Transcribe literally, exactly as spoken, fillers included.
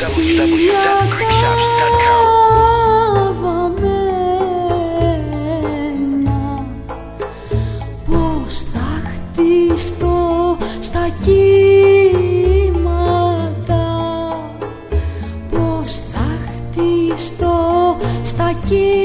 double-u double-u double-u dot greek shops dot com. Πώς θα χτιστώ στα κύματα, πώς θα χτιστώ στα κύματα.